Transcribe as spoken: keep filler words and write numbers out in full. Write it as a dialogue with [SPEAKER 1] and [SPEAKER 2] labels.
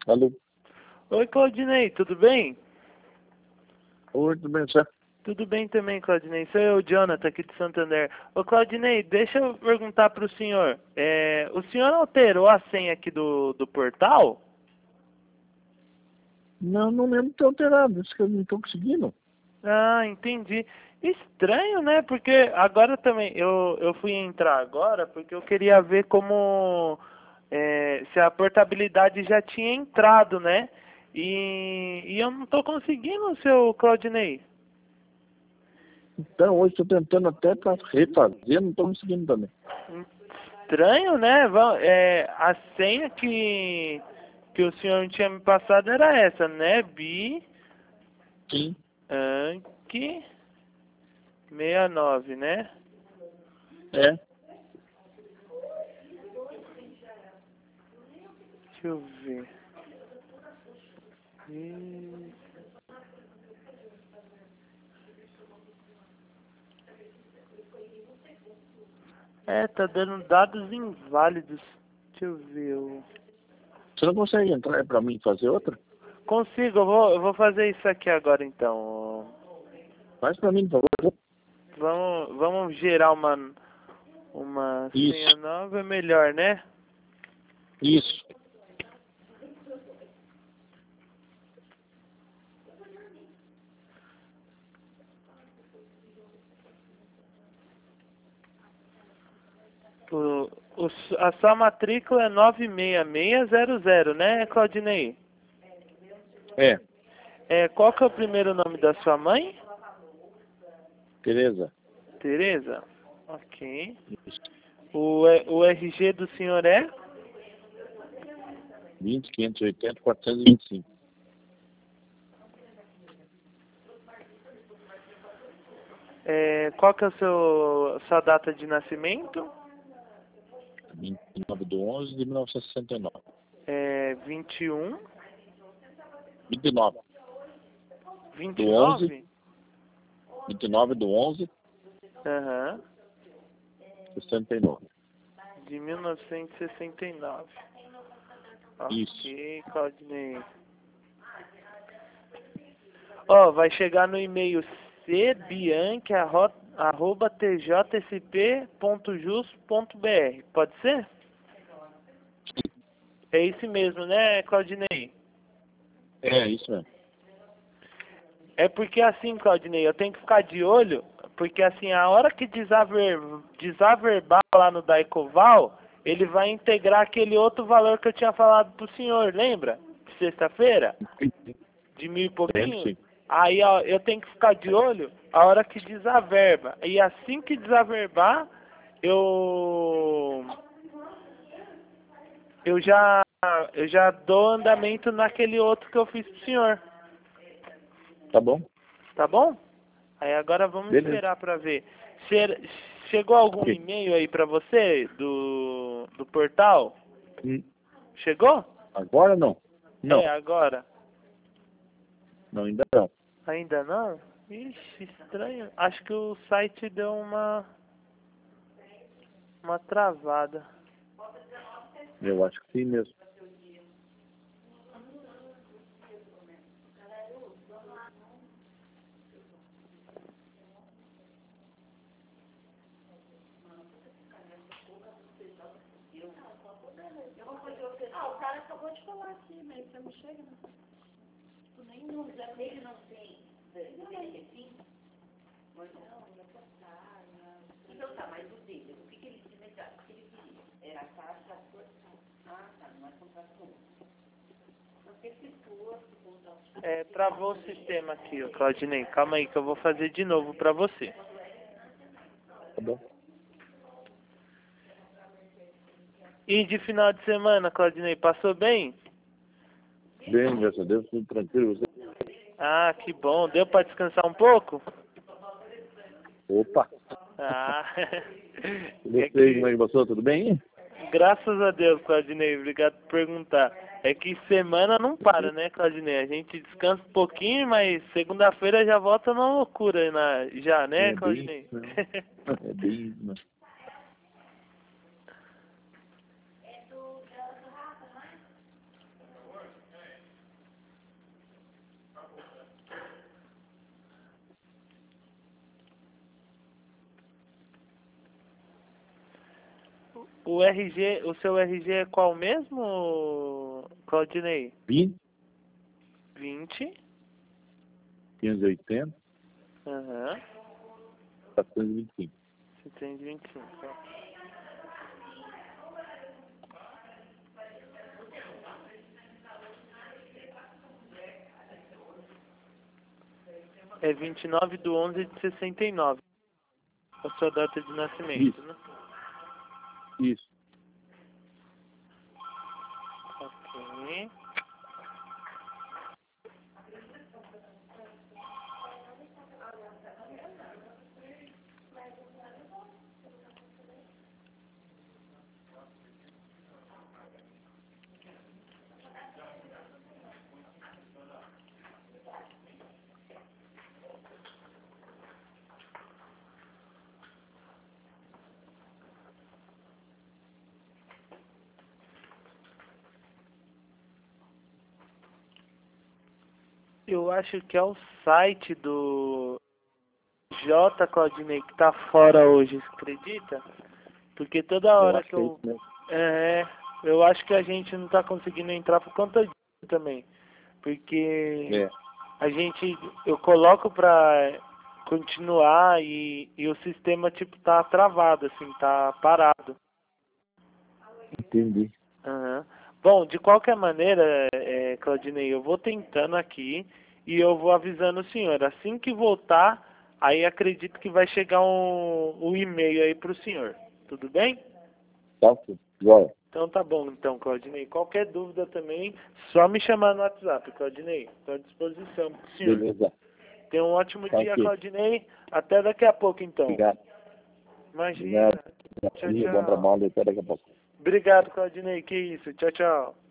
[SPEAKER 1] Alô?
[SPEAKER 2] Oi, Claudinei, tudo bem?
[SPEAKER 1] Oi, tudo bem, certo?
[SPEAKER 2] Tudo bem também, Claudinei. Sou eu, Jonathan, aqui de Santander. Ô, Claudinei, deixa eu perguntar para o senhor. É, o senhor alterou a senha aqui do, do portal?
[SPEAKER 1] Não, não lembro de ter alterado, isso que eu não estou conseguindo.
[SPEAKER 2] Ah, entendi. Estranho, né? Porque agora também, eu, eu fui entrar agora porque eu queria ver como, é, se a portabilidade já tinha entrado, né? E, e eu não estou conseguindo, seu Claudinei.
[SPEAKER 1] Então, hoje estou tentando até para refazer, não estou conseguindo também.
[SPEAKER 2] Estranho, né? Va- É, a senha que, que o senhor tinha me passado era essa, né? Bi,
[SPEAKER 1] Sim.
[SPEAKER 2] Anki, sessenta e nove, né?
[SPEAKER 1] É.
[SPEAKER 2] Deixa eu ver. Ih, É, tá dando dados inválidos. Deixa eu ver. Eu...
[SPEAKER 1] Você não consegue entrar para mim fazer outra?
[SPEAKER 2] Consigo, eu vou, eu vou fazer isso aqui agora então.
[SPEAKER 1] Faz para mim, por favor.
[SPEAKER 2] Vamos, vamos gerar uma, uma
[SPEAKER 1] Isso.
[SPEAKER 2] senha nova, é melhor, né?
[SPEAKER 1] Isso.
[SPEAKER 2] O, o, a sua matrícula é nove seis seis zero zero, né, Claudinei?
[SPEAKER 1] É.
[SPEAKER 2] É, qual que é o primeiro nome da sua mãe?
[SPEAKER 1] Tereza.
[SPEAKER 2] Tereza? Ok.
[SPEAKER 1] Isso.
[SPEAKER 2] O, E- o R G do senhor é?
[SPEAKER 1] vinte, quinhentos e oitenta, quatrocentos e vinte e cinco.
[SPEAKER 2] É, qual que é a seu, sua data de nascimento?
[SPEAKER 1] vinte e nove de onze de mil novecentos e sessenta e nove.
[SPEAKER 2] É vinte e um,
[SPEAKER 1] vinte e nove.
[SPEAKER 2] vinte
[SPEAKER 1] Do
[SPEAKER 2] e
[SPEAKER 1] onze.
[SPEAKER 2] nove?
[SPEAKER 1] vinte e nove do onze,
[SPEAKER 2] Aham.
[SPEAKER 1] sessenta e nove.
[SPEAKER 2] De mil novecentos e sessenta e nove.
[SPEAKER 1] Isso.
[SPEAKER 2] Ok, Claudinei. Ó, vai chegar no e-mail cbianchi arroba t j s p ponto jus ponto b r. Pode ser? É esse mesmo, né, Claudinei?
[SPEAKER 1] É, isso mesmo.
[SPEAKER 2] É porque assim, Claudinei, eu tenho que ficar de olho, porque assim, a hora que desaver, desaverbar lá no Daicoval, ele vai integrar aquele outro valor que eu tinha falado pro senhor, lembra? De sexta-feira? De mil e
[SPEAKER 1] Lembro,
[SPEAKER 2] pouquinho?
[SPEAKER 1] sim.
[SPEAKER 2] Aí ó, eu tenho que ficar de olho a hora que desaverba. E assim que desaverbar, eu eu já eu já dou andamento naquele outro que eu fiz pro senhor,
[SPEAKER 1] Tá bom?
[SPEAKER 2] tá bom? Aí agora vamos
[SPEAKER 1] Beleza.
[SPEAKER 2] esperar para ver. Che- Chegou algum
[SPEAKER 1] Ok.
[SPEAKER 2] e-mail aí para você do do portal?
[SPEAKER 1] Hum,
[SPEAKER 2] Chegou?
[SPEAKER 1] Agora não. Não.
[SPEAKER 2] É, agora.
[SPEAKER 1] Não, ainda não.
[SPEAKER 2] Ainda não? Ixi, estranho. Acho que o site deu uma uma travada.
[SPEAKER 1] Eu acho que sim mesmo.
[SPEAKER 3] Ah, o cara acabou de falar aqui, mas você não chega, né? Tu nem não usa ele, não tem. Dele sim? Mas não, não é taxa. Então tá, mas o dele, o que, que ele tinha negado? O que ele queria? Era a taxa por. Ah, tá, não é contrato com porque se fosse contrato.
[SPEAKER 2] É, travou o sistema aqui, ó, Claudinei. Calma aí que eu vou fazer de novo para você.
[SPEAKER 1] Tá bom?
[SPEAKER 2] E de final de semana, Claudinei, passou bem?
[SPEAKER 1] Bem, graças a Deus, tudo tranquilo. Você?
[SPEAKER 2] Ah, que bom. Deu para descansar um pouco?
[SPEAKER 1] Opa!
[SPEAKER 2] Ah,
[SPEAKER 1] E
[SPEAKER 2] é
[SPEAKER 1] você, como é
[SPEAKER 2] que,
[SPEAKER 1] que passou? Tudo bem? Hein?
[SPEAKER 2] graças a Deus, Claudinei, obrigado por perguntar. É que semana não para, né, Claudinei? A gente descansa um pouquinho, mas segunda-feira já volta na loucura, na, já, né,
[SPEAKER 1] É bem
[SPEAKER 2] Claudinei?
[SPEAKER 1] isso, né? É bem isso, né?
[SPEAKER 2] o R G, o seu R G é qual mesmo, Claudinei?
[SPEAKER 1] vinte,
[SPEAKER 2] vinte.
[SPEAKER 1] quinhentos e oitenta,
[SPEAKER 2] Aham.
[SPEAKER 1] quatrocentos e vinte e cinco.
[SPEAKER 2] setecentos e vinte e cinco. É vinte e nove de onze de sessenta e nove. A sua data de nascimento,
[SPEAKER 1] Isso.
[SPEAKER 2] né?
[SPEAKER 1] Isso.
[SPEAKER 2] Ok. Eu acho que é o site do J, Claudinei, que tá fora hoje, você acredita? Porque toda
[SPEAKER 1] Eu
[SPEAKER 2] hora
[SPEAKER 1] acho
[SPEAKER 2] que
[SPEAKER 1] que é
[SPEAKER 2] eu...
[SPEAKER 1] isso mesmo.
[SPEAKER 2] É, eu acho que a gente não tá conseguindo entrar por conta disso também. Porque
[SPEAKER 1] É.
[SPEAKER 2] a gente, eu coloco pra continuar e, e o sistema, tipo, tá travado, assim, tá parado.
[SPEAKER 1] Entendi.
[SPEAKER 2] Aham. Bom, de qualquer maneira, é, Claudinei, eu vou tentando aqui e eu vou avisando o senhor. Assim que voltar, aí acredito que vai chegar um, um e-mail aí pro senhor. Tudo bem?
[SPEAKER 1] Tá, sim. Joia.
[SPEAKER 2] Então tá bom, então, Claudinei. Qualquer dúvida também, só me chamar no WhatsApp, Claudinei. Estou à disposição pro senhor.
[SPEAKER 1] Beleza.
[SPEAKER 2] Tenha um ótimo
[SPEAKER 1] Tá
[SPEAKER 2] dia,
[SPEAKER 1] ok.
[SPEAKER 2] Claudinei. Até daqui a pouco, então.
[SPEAKER 1] Obrigado.
[SPEAKER 2] Imagina.
[SPEAKER 1] Obrigado.
[SPEAKER 2] Tchau,
[SPEAKER 1] Bom
[SPEAKER 2] tchau.
[SPEAKER 1] trabalho. Até daqui a pouco.
[SPEAKER 2] Obrigado, Claudinei. Que isso. Tchau, tchau.